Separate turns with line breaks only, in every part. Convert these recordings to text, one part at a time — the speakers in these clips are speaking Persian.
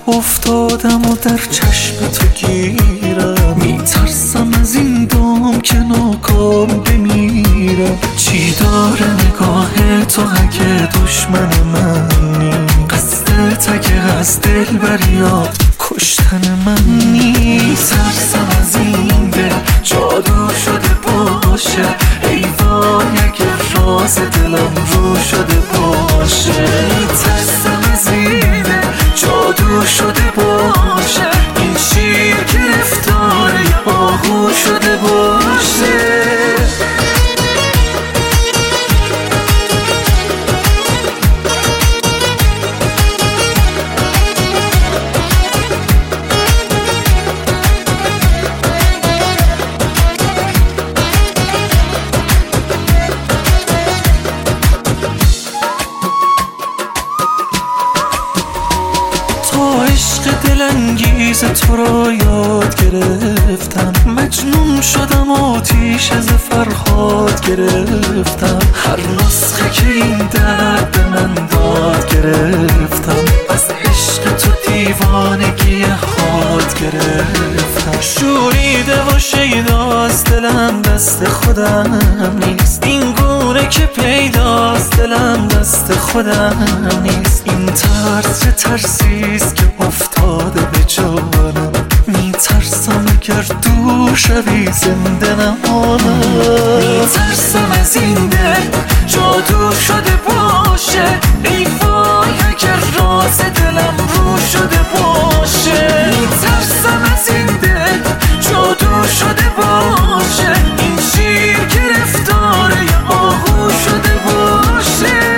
افتادم و در چشم تو گیرم، میترسم از این دام که ناکام بمیرم. چی داره نگاه تو اگه دشمن منی؟ قصدت اگه از دل بریاد کشتن من نیست. میترسم از این دل جادو شده باشه، ای وای اگه راز دلم رو شده باشه. میترسم از این دل جادو شده باشه، این شیر گرفتار آهو شده باشه. عشق دلانگیز تو را یاد گرفتم، مجنون شدم آتیش از فرهاد گرفتم. هر نسخه که این درد به من داد گرفتم، از عشق تو دیوانگی حاد گرفتم. شوریده و شیداست دلم دست خودم نیست، این گونه که پیداست دلم دست خودم نیست. این ترس چه ترسیست که افتاده به جانم، میترسم اگر دور شوی زنده نمانم. میترسم از این دل جادو شده باشه، ای وای اگر راز دلم رو شده باشه. میترسم از این دل جادو شده باشه، این شیر گرفتار آهو شده باشه.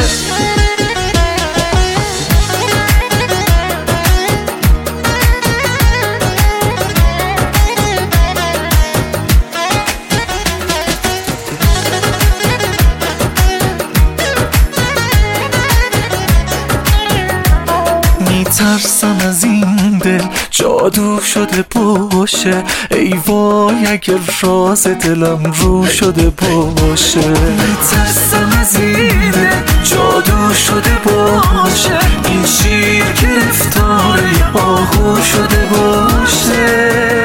میترسم از این دل جادو شده باشه، ای وای اگر راز دلم رو شده باشه. میترسم از این دل جادو شده باشه، این شیر گرفتار آهو شده باشه.